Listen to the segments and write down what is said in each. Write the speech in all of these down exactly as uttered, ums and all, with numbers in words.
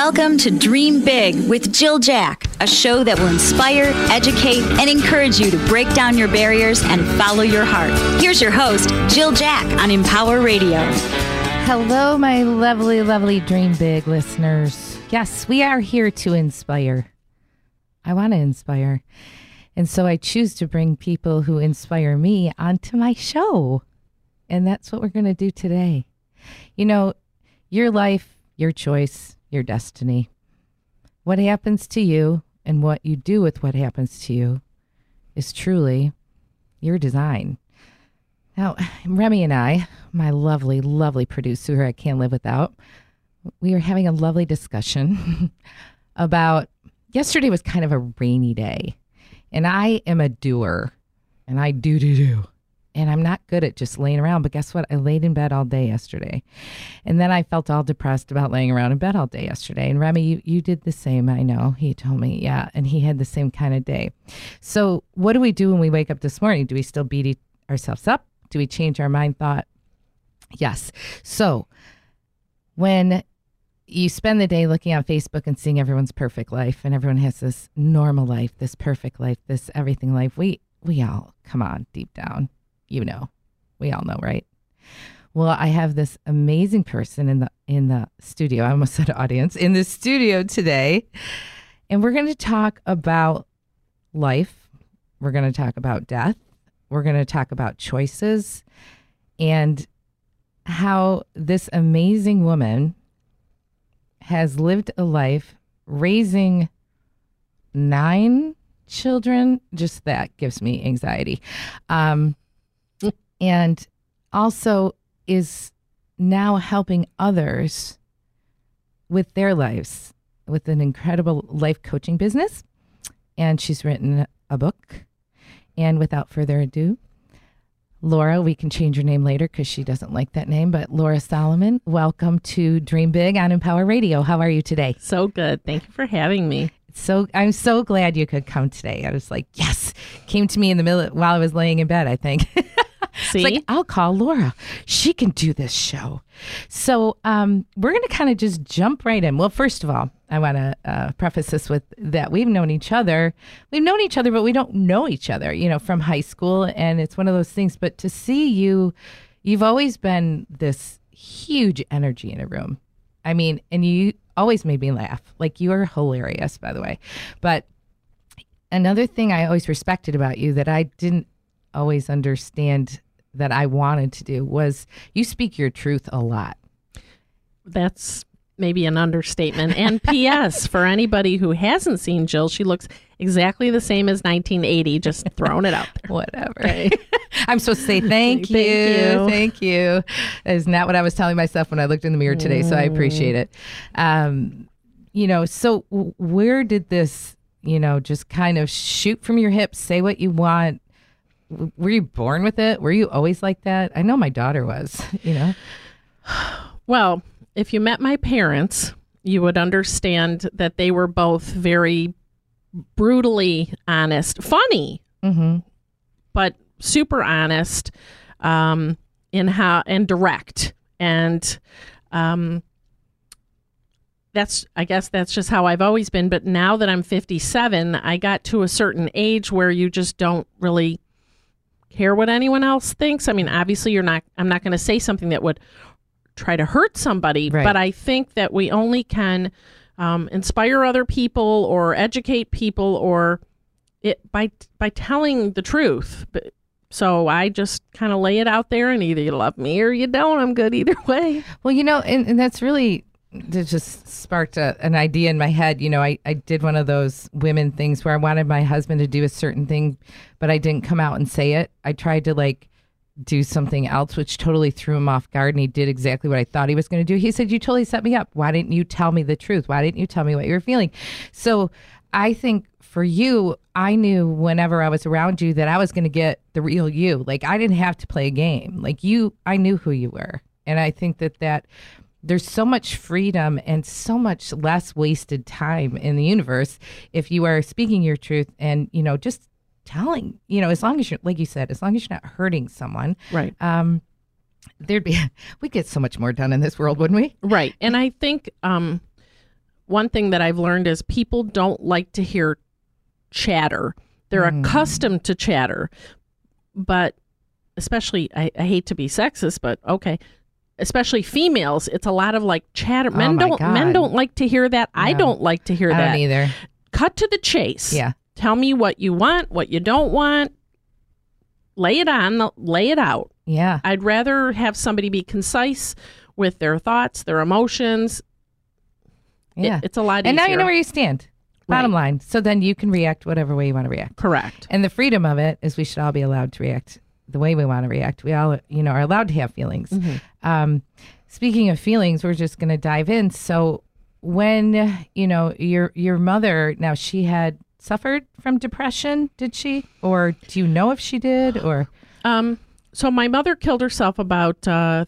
Welcome to Dream Big with Jill Jack, a show that will inspire, educate, and encourage you to break down your barriers and follow your heart. Here's your host, Jill Jack on Empower Radio. Hello, my lovely, lovely Dream Big listeners. Yes, we are here to inspire. I want to inspire. And so I choose to bring people who inspire me onto my show. And that's what we're going to do today. You know, your life, your choice, your destiny. What happens to you and what you do with what happens to you is truly your design. Now, Remy and I, my lovely, lovely producer who I can't live without, we were having a lovely discussion about, yesterday was kind of a rainy day, and I am a doer, and I do, do, do. And I'm not good at just laying around, but guess what? I laid in bed all day yesterday. And then I felt all depressed about laying around in bed all day yesterday. And Remy, you, you did the same, I know. He told me, yeah, and he had the same kind of day. So what do we do when we wake up this morning? Do we still beat ourselves up? Do we change our mind thought? Yes. So when you spend the day looking on Facebook and seeing everyone's perfect life, and everyone has this normal life, this perfect life, this everything life, we we all, come on, deep down. You know, we all know, right? Well, I have this amazing person in the in the studio. I almost said audience in the studio today, and we're going to talk about life. We're going to talk about death. We're going to talk about choices and how this amazing woman has lived a life raising nine children. Just that gives me anxiety. Um, And also is now helping others with their lives with an incredible life coaching business. And she's written a book. And without further ado, Laura, we can change your name later because she doesn't like that name. But Laura Solomon, welcome to Dream Big on Empower Radio. How are you today? So good. Thank you for having me. So I'm so glad you could come today. I was like, yes, came to me in the middle while I was laying in bed, I think. See? It's like, I'll call Laura. She can do this show. So um, we're going to kind of just jump right in. Well, first of all, I want to uh, preface this with that we've known each other. We've known each other, but we don't know each other, you know, from high school. And it's one of those things. But to see you, you've always been this huge energy in a room. I mean, and you always made me laugh. Like, you are hilarious, by the way. But another thing I always respected about you that I didn't always understand that I wanted to do was you speak your truth a lot. That's maybe an understatement. And P S for anybody who hasn't seen Jill, she looks exactly the same as nineteen eighty, just throwing it out there. Whatever. Right. I'm supposed to say thank you. Thank you. Thank you. That is not what I was telling myself when I looked in the mirror today, so I appreciate it. Um, you know, so w- where did this, you know, just kind of shoot from your hips, say what you want? Were you born with it? Were you always like that? I know my daughter was, you know. Well, if you met my parents, you would understand that they were both very brutally honest, funny, Mm-hmm. but super honest, um, in how and direct. And um, that's, I guess that's just how I've always been. But now that I'm fifty-seven, I got to a certain age where you just don't really care what anyone else thinks. I mean, obviously you're not, I'm not going to say something that would try to hurt somebody, Right. but I think that we only can um, inspire other people or educate people or it by, by telling the truth. But, so I just kind of lay it out there, and either you love me or you don't. I'm good either way. Well, you know, and, and that's really, that just sparked a, an idea in my head. You know, I, I did one of those women things where I wanted my husband to do a certain thing, but I didn't come out and say it. I tried to like do something else, which totally threw him off guard. And he did exactly what I thought he was going to do. He said, you totally set me up. Why didn't you tell me the truth? Why didn't you tell me what you were feeling? So I think for you, I knew whenever I was around you that I was going to get the real you. Like, I didn't have to play a game. Like, you, I knew who you were. And I think that that there's so much freedom and so much less wasted time in the universe if you are speaking your truth and, you know, just telling, you know, as long as you're, like you said, as long as you're not hurting someone. Right. Um, there'd be, we'd get so much more done in this world, wouldn't we? Right. And I think um, one thing that I've learned is people don't like to hear chatter. They're mm. accustomed to chatter, but especially, I, I hate to be sexist, but okay, especially females, it's a lot of like chatter. Oh men don't God. men don't like to hear that. No. I don't like to hear I that. don't either. Cut to the chase. Yeah. Tell me what you want, what you don't want. Lay it on, lay it out. Yeah. I'd rather have somebody be concise with their thoughts, their emotions. Yeah. It, it's a lot and easier. now you know where you stand. Bottom Right. line. So then you can react whatever way you want to react. Correct. And the freedom of it is we should all be allowed to react the way we want to react. We all, you know, are allowed to have feelings. Mm-hmm. Um, speaking of feelings, we're just going to dive in. So when, you know, your your mother, now she had suffered from depression, did she? Or do you know if she did? Or Um, so my mother killed herself about uh,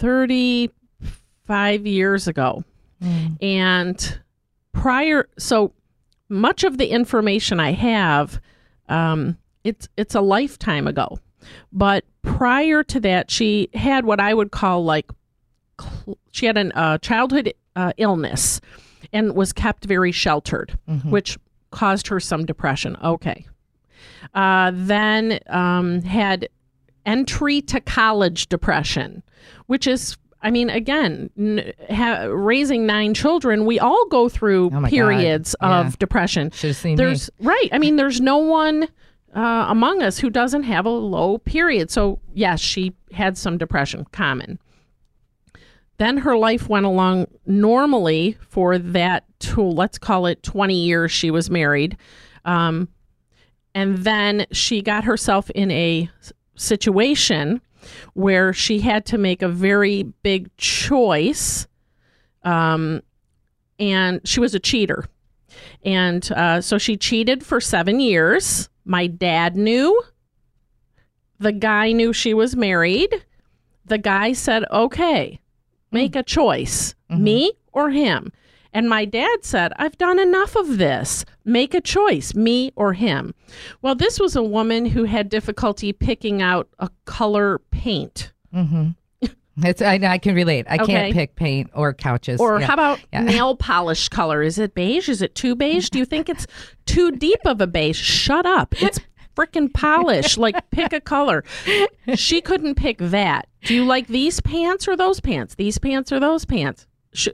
thirty-five years ago. Mm. And prior, so much of the information I have, um, it's it's a lifetime ago. But prior to that, she had what I would call like, cl- she had a uh, childhood uh, illness and was kept very sheltered, Mm-hmm. which caused her some depression. Okay. Uh, then um, had entry to college depression, which is, I mean, again, n- ha- raising nine children, we all go through Oh my periods God. of Yeah. depression. should have seen There's right. I mean, there's no one uh, among us who doesn't have a low period. So yes, she had some depression, common. Then her life went along normally for that, to, let's call it twenty years she was married. Um, and then she got herself in a s- situation where she had to make a very big choice. Um, and she was a cheater. And uh, so she cheated for seven years. My dad knew. The guy knew she was married. The guy said, okay, make a choice, Mm-hmm. me or him. And my dad said, I've done enough of this. Make a choice, me or him. Well, this was a woman who had difficulty picking out a color paint. Mm-hmm. It's I, I can relate. I Okay. can't pick paint or couches. Or Yeah. how about Yeah. nail polish color? Is it beige? Is it too beige? Do you think it's too deep of a beige? Shut up. It's freaking polish. Like, pick a color. She couldn't pick that. Do you like these pants or those pants? These pants or those pants? She,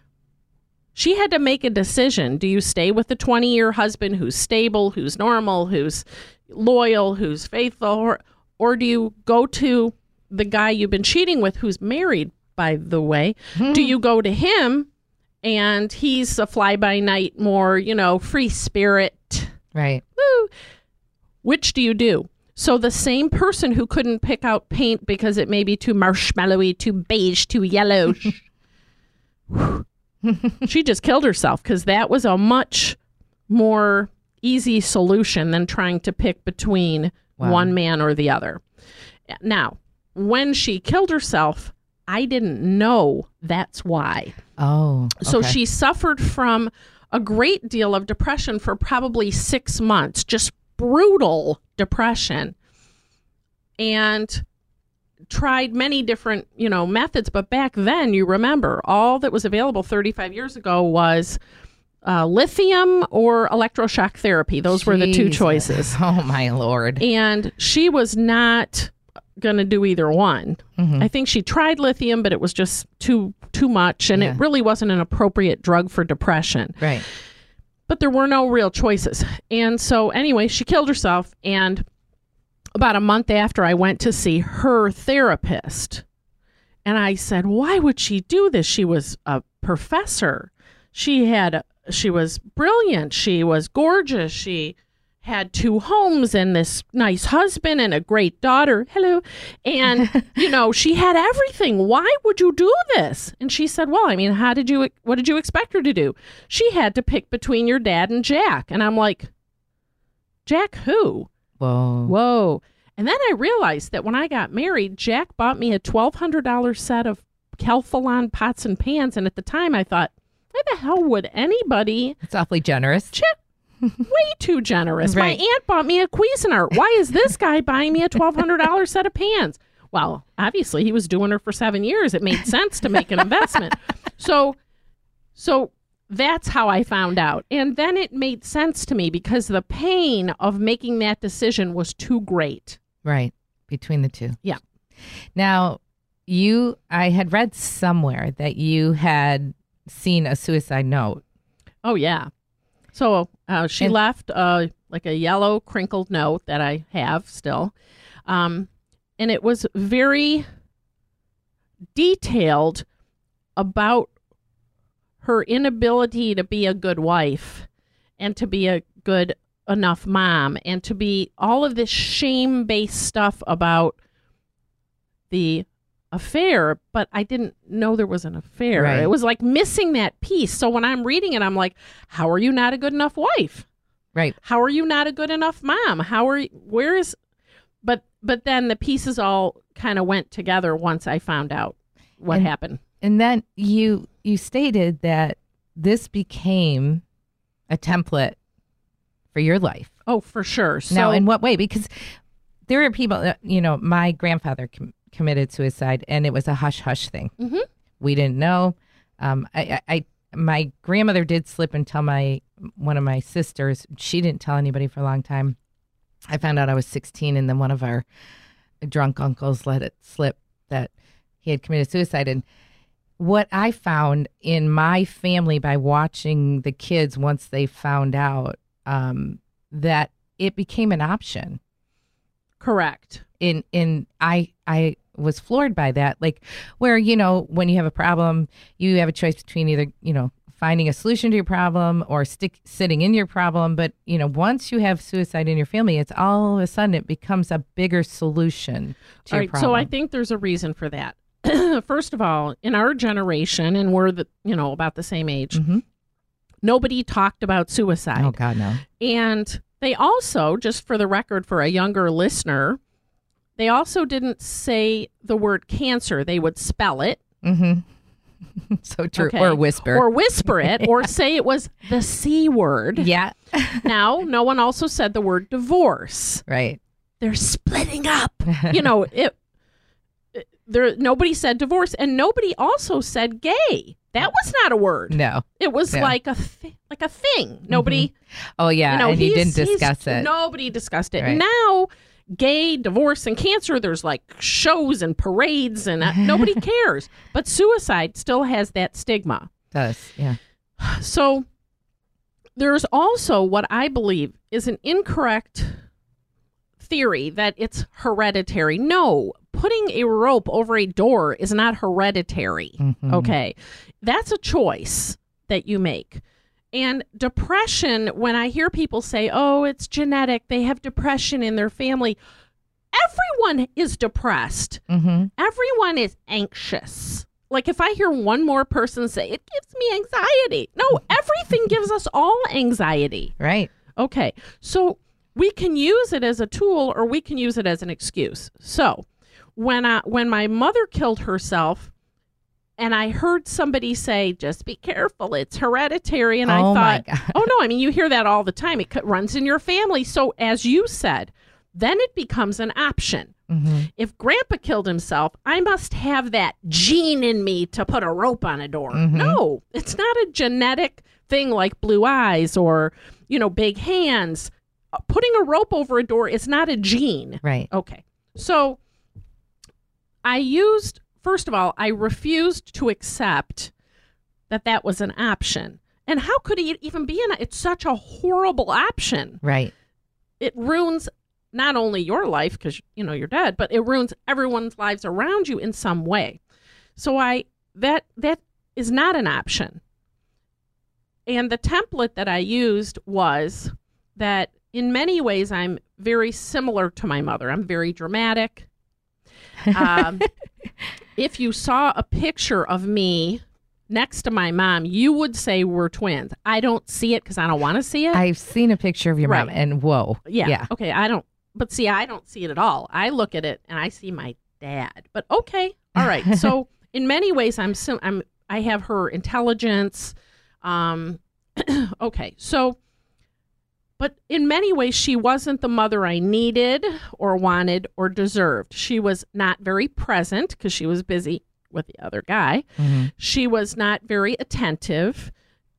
she had to make a decision. Do you stay with the twenty-year husband who's stable, who's normal, who's loyal, who's faithful, or, or do you go to the guy you've been cheating with who's married, by the way? Do you go to him and he's a fly-by-night, more, you know, free spirit? Right. Woo. Which do you do? So the same person who couldn't pick out paint because it may be too marshmallowy, too beige, too yellow, she just killed herself, because that was a much more easy solution than trying to pick between Wow. one man or the other. Now, when she killed herself, I didn't know that's why. Oh. So okay. she suffered from a great deal of depression for probably six months, just brutal depression, and tried many different, you know, methods. But back then, you remember, all that was available thirty-five years ago was uh, lithium or electroshock therapy. Those were the two Jesus. choices. Oh, my Lord. And she was not going to do either one. Mhm. I think she tried lithium, but it was just too too much, and Yeah. it really wasn't an appropriate drug for depression. Right. But there were no real choices. And so anyway, she killed herself. And about a month after, I went to see her therapist. And I said, why would she do this? She was a professor. She had, she was brilliant. She was gorgeous. She had two homes and this nice husband and a great daughter. Hello. And, you know, she had everything. Why would you do this? And she said, well, I mean, how did you, what did you expect her to do? She had to pick between your dad and Jack. And I'm like, Jack who? Whoa. Whoa. And then I realized that when I got married, Jack bought me a twelve hundred dollars set of Calphalon pots and pans. And at the time I thought, why the hell would anybody? It's awfully generous. Way too generous. Right. My aunt bought me a Cuisinart. Why is this guy buying me a twelve hundred dollars set of pans? Well, obviously he was doing her for seven years. It made sense to make an investment. So, so that's how I found out. And then it made sense to me because the pain of making that decision was too great. Right. Between the two. Yeah. Now, you, I had read somewhere that you had seen a suicide note. Oh, yeah. So uh, she And- left uh, like a yellow crinkled note that I have still. Um, and it was very detailed about her inability to be a good wife and to be a good enough mom and to be all of this shame-based stuff about the affair, but I didn't know there was an affair. Right. It was like missing that piece. So when I'm reading it, I'm like, how are you not a good enough wife? Right. How are you not a good enough mom? How are you, where is, but, but then the pieces all kind of went together once I found out what And- happened. And then you you stated that this became a template for your life. Oh, for sure. So Now, in what way? Because there are people that, you know, my grandfather com- committed suicide, and it was a hush hush thing. Mhm. We didn't know. Um, I, I, I, my grandmother did slip and tell my one of my sisters. She didn't tell anybody for a long time. I found out I was sixteen, and then one of our drunk uncles let it slip that he had committed suicide. And what I found in my family by watching the kids once they found out um, that it became an option. correct. In in I I was floored by that. Like where, you know, when you have a problem, you have a choice between either, you know, finding a solution to your problem or stick sitting in your problem. But, you know, once you have suicide in your family, it's all of a sudden it becomes a bigger solution to All your right, problem. so I think there's a reason for that. First of all, in our generation, and we're the you know about the same age, Mhm. nobody talked about suicide, Oh God, no. and they also, just for the record, for a younger listener, they also didn't say the word cancer. They would spell it, Mm-hmm. So true. okay, Or whisper. or whisper it, or say it was the C word. yeah. Now, no one also said the word divorce. Right. They're splitting up. You know, it. There, nobody said divorce, and nobody also said gay. That was not a word. No. It was Yeah. like a th- like a thing. Nobody, Oh yeah. you know, and you he's- didn't he's- discuss it. Nobody discussed it. Right. Now, gay, divorce, and cancer. There's like shows and parades, and uh, nobody cares. But suicide still has that stigma. Does. Yeah. So there's also what I believe is an incorrect theory that it's hereditary. No, putting a rope over a door is not hereditary. Mhm. Okay. That's a choice that you make. And depression, when I hear people say, oh, it's genetic, they have depression in their family, everyone is depressed. Mm-hmm. Everyone is anxious. Like if I hear one more person say, it gives me anxiety. No, everything gives us all anxiety. Right. Okay. So we can use it as a tool or we can use it as an excuse. So when I, when my mother killed herself and I heard somebody say, just be careful, it's hereditary. And Oh, I my thought, God. oh no, I mean, you hear that all the time. It c- runs in your family. So as you said, then it becomes an option. Mm-hmm. If grandpa killed himself, I must have that gene in me to put a rope on a door. Mhm. No, it's not a genetic thing like blue eyes or, you know, big hands. Uh, Putting a rope over a door is not a gene. Right. Okay. So I used, first of all, I refused to accept that that was an option. And how could it even be an, it's such a horrible option. Right. It ruins not only your life because you know you're dead, but it ruins everyone's lives around you in some way. So I that that is not an option. And the template that I used was that in many ways I'm very similar to my mother. I'm very dramatic. Um, if you saw a picture of me next to my mom, you would say we're twins. I don't see it because I don't want to see it. I've seen a picture of your mom, Right. and whoa. Yeah. Yeah. Okay. I don't, but see, I don't see it at all. I look at it and I see my dad. But okay. All right. So in many ways, I'm, sim- I'm, I have her intelligence. Um, okay. So, but in many ways, she wasn't the mother I needed or wanted or deserved. She was not very present because she was busy with the other guy. Mhm. She was not very attentive.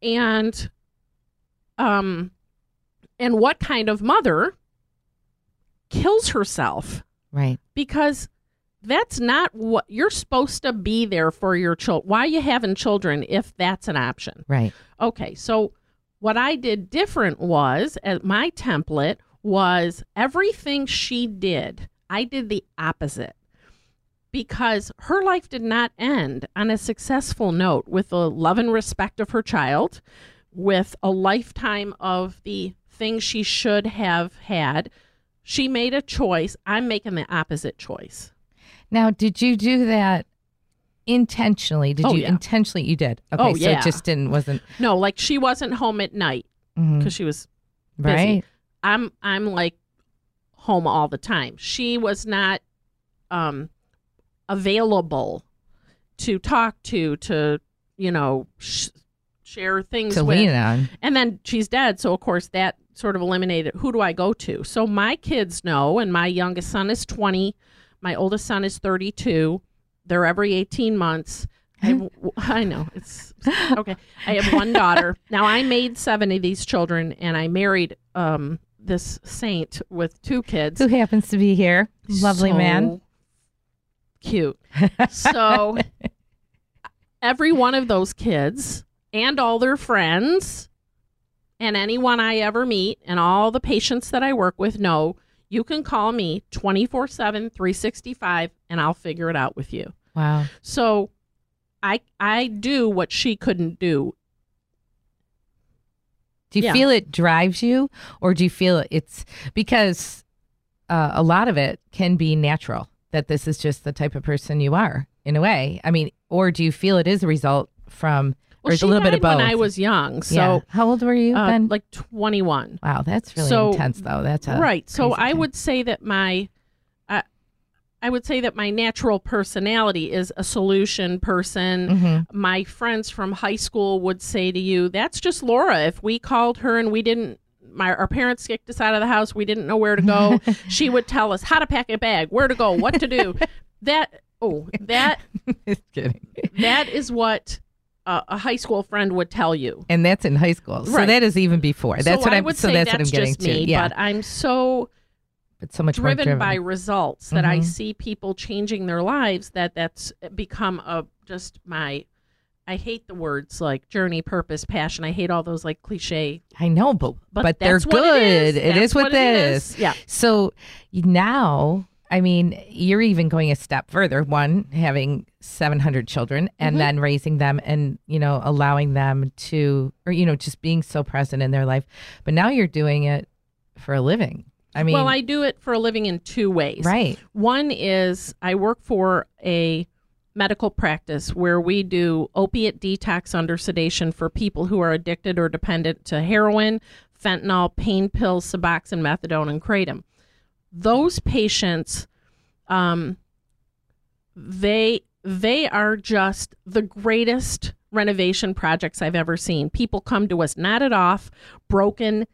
and um, and what kind of mother kills herself? Right. Because that's not what you're supposed to be there for your children. Why are you having children if that's an option? Right. Okay, so what I did different was, uh, my template was everything she did, I did the opposite. Because her life did not end on a successful note with the love and respect of her child, with a lifetime of the things she should have had. She made a choice. I'm making the opposite choice. Now, did you do that intentionally? Did Oh, you yeah. intentionally? You did. Okay, Oh, so yeah. it just didn't, wasn't. No, like she wasn't home at night because Mhm. she was busy. Right. I'm I'm like home all the time. She was not um available to talk to, to, you know, sh- share things To with. lean on. And then she's dead. So, of course, that sort of eliminated who do I go to? So my kids know, and my youngest son is twenty. My oldest son is thirty-two. They're every eighteen months. I, have, I know. It's okay. I have one daughter. Now, I made seven of these children, and I married um, this saint with two kids. Who happens to be here? Lovely So man. Cute. So every one of those kids and all their friends and anyone I ever meet and all the patients that I work with know you can call me twenty-four seven, three sixty-five, and I'll figure it out with you. Wow. So I I do what she couldn't do. Do you Yeah. feel it drives you, or do you feel it's because uh, a lot of it can be natural, that this is just the type of person you are in a way? I mean, or do you feel it is a result from, or Well, it's she a little died bit of both? when I was young. So yeah. How old were you uh, then? like twenty-one. Wow, that's really So- intense, though. That's a Right. So crazy I thing. would say that my, uh, I would say that my natural personality is a solution person. Mm-hmm. My friends from high school would say to you, "That's just Laura. If we called her and we didn't, my our parents kicked us out of the house, we didn't know where to go. She would tell us how to pack a bag, where to go, what to do." That oh that Just kidding. that is what uh, a high school friend would tell you. And that's in high school, so Right. that is even before. That's so what I I'm. would So say that's, that's what I'm getting just me. to. Yeah, But I'm so. but so much more driven, driven by results that I Mhm. see people changing their lives, that that's become a just my I hate the words like journey, purpose, passion. I hate all those like cliche, I know, but but, but, they're that's what good. it is. It That's is what, what that it is. is. Yeah. So now, I mean, you're even going a step further. One, having seven hundred children, and Mhm. then raising them, and you know, allowing them to, or you know, just being so present in their life. But now you're doing it for a living. I mean, well, I do it for a living in two ways. right. One is I work for a medical practice where we do opiate detox under sedation for people who are addicted or dependent to heroin, fentanyl, pain pills, Suboxone, methadone, and kratom. Those patients, um, they they are just the greatest renovation projects I've ever seen. People come to us knotted off, broken,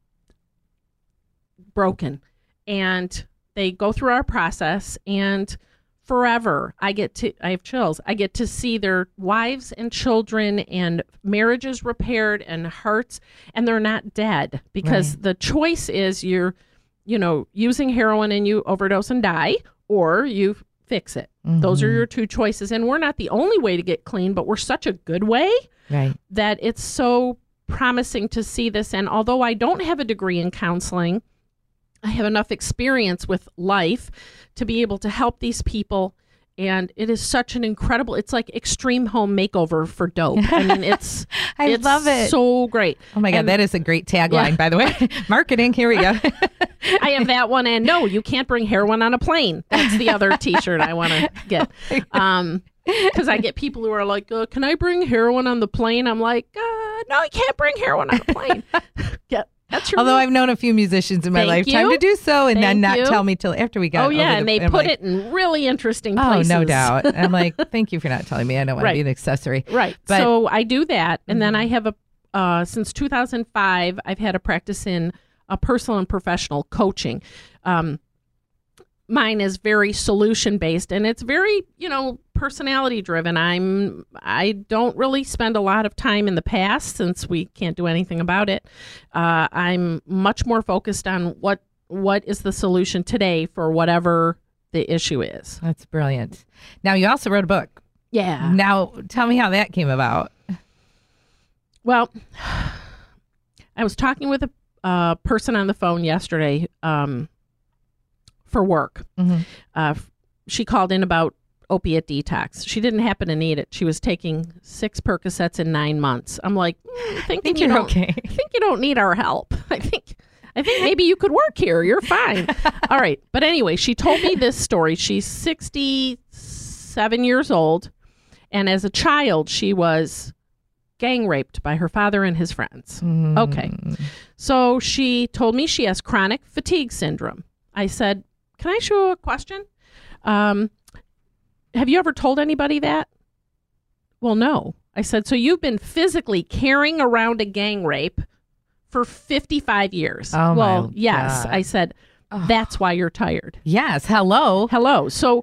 broken, and they go through our process, and forever I get to I have chills. I get to see their wives and children and marriages repaired and hearts, and they're not dead, because Right. the choice is you're you know using heroin and you overdose and die, or you fix it. Those are Mhm. your two choices, and we're not the only way to get clean, but we're such a good way Right. that it's so promising to see this. And although I don't have a degree in counseling, I have enough experience with life to be able to help these people. And it is such an incredible, it's like extreme home makeover for dope. I mean, it's, I it's love it. so great. Oh my God, and- that is a great tagline, Yeah. by the way. Marketing. Here we go. I have that one. And no, you can't bring heroin on a plane. That's the other t-shirt I want to get. Um, because I get people who are like, uh, can I bring heroin on the plane? I'm like, uh, no, you can't bring heroin on a plane. yeah, that's your Although rule. I've known a few musicians in my Thank lifetime you. to do so, and then Thank not you. tell me till after we got. Oh yeah, over and the, they I'm put like, it in really interesting Oh, places. no doubt. And I'm like, thank you for not telling me. I don't want Right. to be an accessory. Right. But- so I do that, and then Mhm. I have a uh, since two thousand five. I've had a practice in a personal and professional coaching. Um, mine is very solution based, and it's very you know personality driven. I'm I don't really spend a lot of time in the past since we can't do anything about it. Uh, I'm much more focused on what what is the solution today for whatever the issue is. That's brilliant. Now, you also wrote a book. Yeah. Now, tell me how that came about. Well, I was talking with a uh, person on the phone yesterday um, for work. Mm-hmm. Uh, she called in about opiate detox. She didn't happen to need it. She was taking six Percocets in nine months. I'm like, mm, I think, think you you're don't, okay. I think you don't need our help. I think, I think maybe you could work here. You're fine. All right. But anyway, she told me this story. She's sixty-seven years old. And as a child, she was gang raped by her father and his friends. Mm. Okay. So she told me she has chronic fatigue syndrome. I said, can I ask you a question? Um, have you ever told anybody that? Well, no. I said, so you've been physically carrying around a gang rape for fifty-five years. Oh, well, my yes. God. I said, that's why you're tired. Yes. Hello. Hello. So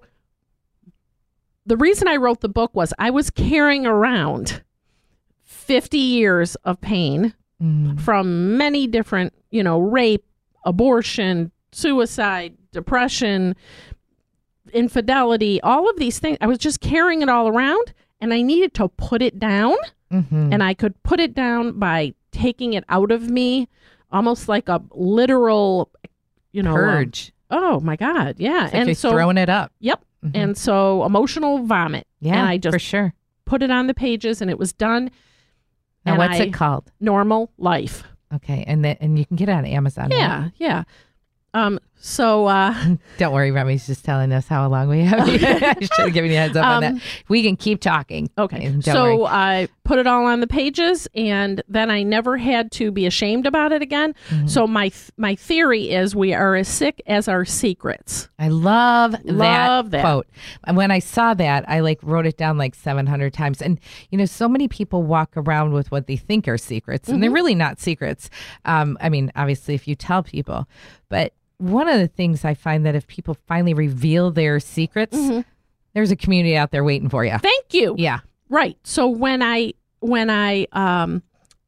the reason I wrote the book was I was carrying around fifty years of pain Mm. from many different, you know, rape, abortion, suicide, depression, infidelity, all of these things. I was just carrying it all around, and I needed to put it down. Mm-hmm. And I could put it down by taking it out of me, almost like a literal, you know, Purge. Um, oh my God, yeah. It's like and you're so throwing it up. Yep. Mhm. And so emotional vomit. Yeah, and I just for sure. put it on the pages, and it was done. Now, and what's I, it called? Normal Life. Okay, and the, and you can get it on Amazon. Right? Yeah, yeah. Um. So. Uh, Don't worry, Remy's just telling us how long we have. I should have given you a heads up on Um, that. We can keep talking. Okay. And don't So worry. I put it all on the pages, and then I never had to be ashamed about it again. Mm-hmm. So my th- my theory is we are as sick as our secrets. I love that, Love that. quote. And when I saw that, I like wrote it down like seven hundred times. And, you know, so many people walk around with what they think are secrets, and they're really not secrets. Um, I mean, obviously, if you tell people, but one of the things I find that if people finally reveal their secrets, there's a community out there waiting for you. Thank you. Yeah. Right. So when I when I um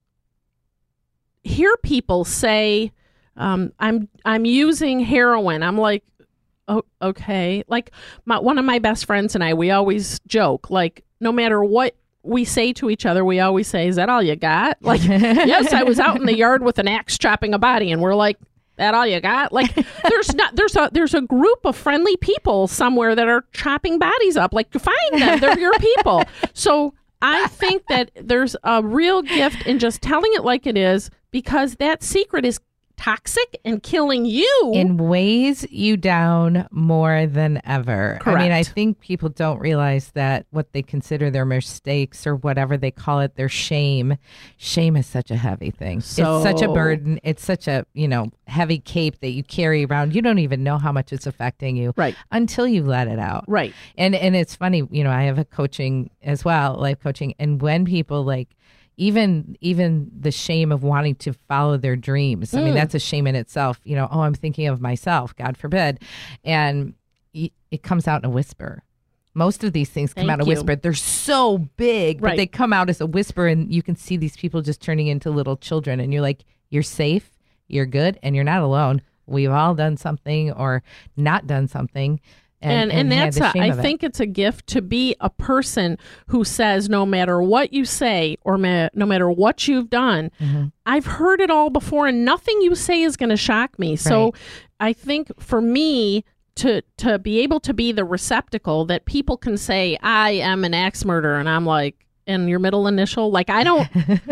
hear people say um I'm I'm using heroin, I'm like, oh, okay. Like my, one of my best friends and I, we always joke, like no matter what we say to each other, we always say, is that all you got? Like, yes, I was out in the yard with an axe chopping a body, and we're like, that all you got? Like, there's not there's a there's a group of friendly people somewhere that are chopping bodies up. Like, find them, they're your people. So I think that there's a real gift in just telling it like it is, because that secret is toxic and killing you. In weighs you down more than ever. I mean, I Correct. think people don't realize that what they consider their mistakes or whatever they call it, their shame. Shame is such a heavy thing. So- it's such a burden. It's such a, you know, heavy cape that you carry around. You don't even know how much it's affecting you Right. until you let it out. Right. And and it's funny, you know, I have a coaching as well, life coaching, and when people like even even the shame of wanting to follow their dreams. I mean, that's a shame in itself. You know, oh, I'm thinking of myself, God forbid. And y- it comes out in a whisper. Most of these things come Thank out in a you. whisper. They're so big, but Right. they come out as a whisper, and you can see these people just turning into little children. And you're like, you're safe, you're good, and you're not alone. We've all done something or not done something. And and, had that's the a, shame I of it. think it's a gift to be a person who says no matter what you say or ma- no matter what you've done, Mm-hmm. I've heard it all before, and nothing you say is going to shock me. So Right. I think for me to to be able to be the receptacle that people can say I am an axe murderer, and I'm like, and your middle initial, like I don't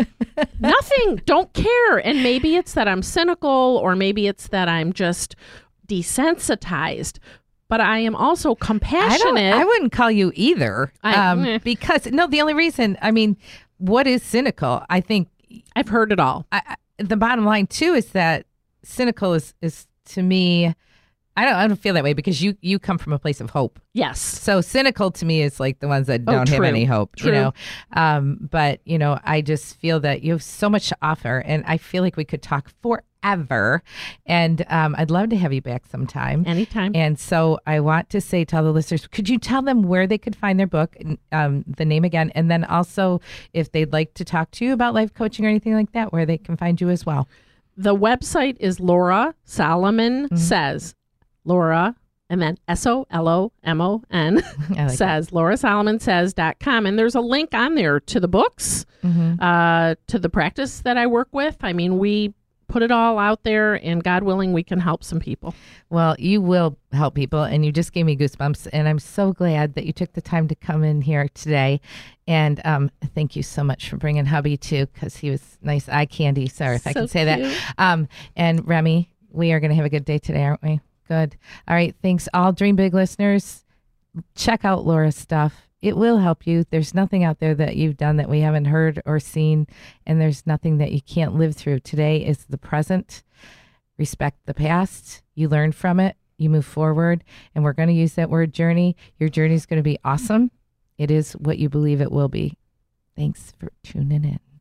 nothing, don't care. And maybe it's that I'm cynical, or maybe it's that I'm just desensitized. But I am also I don't. compassionate. I wouldn't call you either, I- um, eh. because no. The only reason, I mean, what is cynical? I think I've heard it all. I, I- the bottom line too is that cynical is is to me. I don't. I don't feel that way because you you come from a place of hope. Yes. So cynical to me is like the ones that Oh, don't have true. any hope, True. you know. Um, but you know, I just feel that you have so much to offer, and I feel like we could talk for forever. And um, I'd love to have you back sometime. Anytime. And so I want to say to all the listeners, could you tell them where they could find their book, um, the name again, and then also if they'd like to talk to you about life coaching or anything like that, where they can find you as well. The website is Laura Solomon mm-hmm. Says. Laura, and then S O L O M O N like says, laura solomon says dot com. And there's a link on there to the books, mm-hmm. uh, to the practice that I work with. I mean, we put it all out there, and God willing, we can help some people. Well, you will help people, and you just gave me goosebumps, and I'm so glad that you took the time to come in here today. And um, thank you so much for bringing hubby, too, because he was nice eye candy, sorry if so I can say cute. that. Um, and Remy, we are going to have a good day today, aren't we? Good. All right. Thanks, all Dream Big listeners. Check out Laura's stuff. It will help you. There's nothing out there that you've done that we haven't heard or seen, and there's nothing that you can't live through. Today is the present. Respect the past. You learn from it. You move forward, and we're going to use that word journey. Your journey is going to be awesome. It is what you believe it will be. Thanks for tuning in.